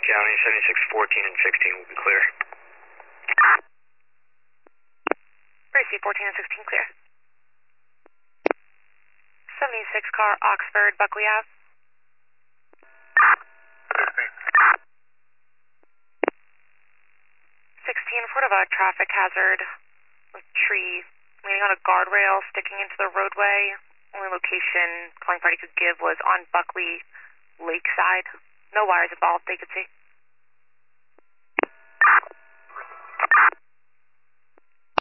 County 7614 and 16 will be clear. Gracie, 14 and 16 clear. 76 car, Oxford, Buckley Ave. 16, sort of a traffic hazard. A tree leaning on a guardrail sticking into the roadway. Only location calling party could give was on Buckley Lakeside. No wires involved they could see.